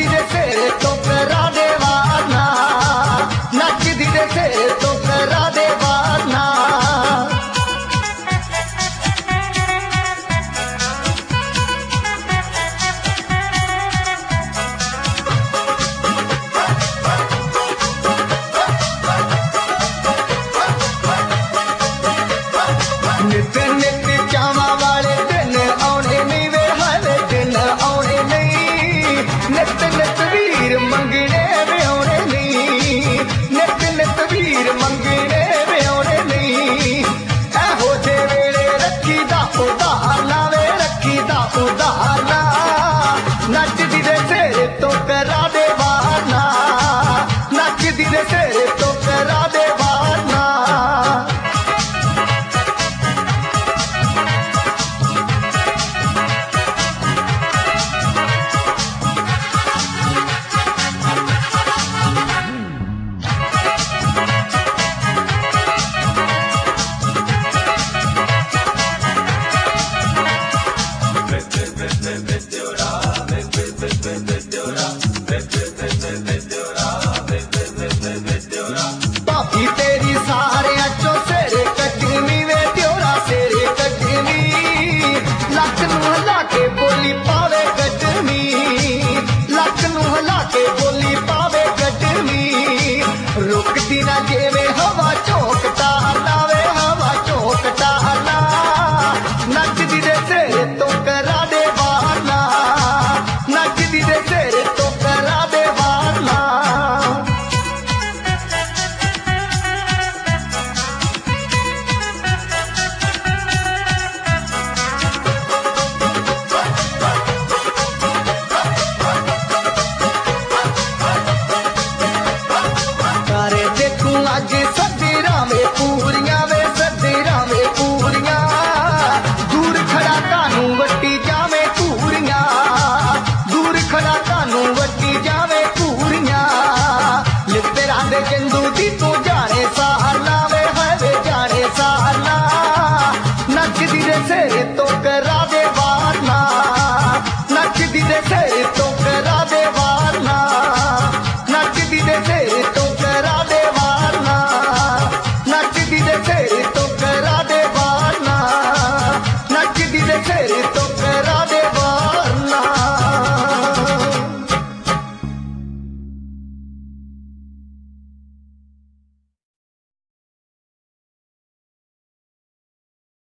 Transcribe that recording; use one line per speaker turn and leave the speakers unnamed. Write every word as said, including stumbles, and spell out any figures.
धीरे से तो करा देवाना, नच धीरे से तो करा देवाना। नित नित चावा वाले दिन आने नहीं वे हाले दिन आने नहीं, नित नित वीर मंगने वे आने नहीं, नित नित वीर मंगने वे आने नहीं। ऐहो जे वेले रखी दा उधारना वे रखी दा उधारना, नच धीरे से तो करा देवाना, नच धीरे से तो करा देवाना। पापी तेरी सारे अच्छो सेरे कटनी वे त्योरा सेरे कटनी, लक नू हला के बोली पावे कटनी, लक नू हला के बोली पावे कटनी। रुकती ना जेवे हवा चौकता लावे हवा चौकता ला, नच धीरे से तो करा देवाना, नच धीरे से तो करा देवाना। तारे देखूं अज सदीरा में पूरियां वे सदीरा में पूरियां, दूर खड़ा कानू वट्टी जावे पूरियां, दूर खड़ा कानू वट्टी जावे पूरियां। लिपरा दे चंदू दी तू जाने साला वे है वे जाने साला, नच धीरे से तो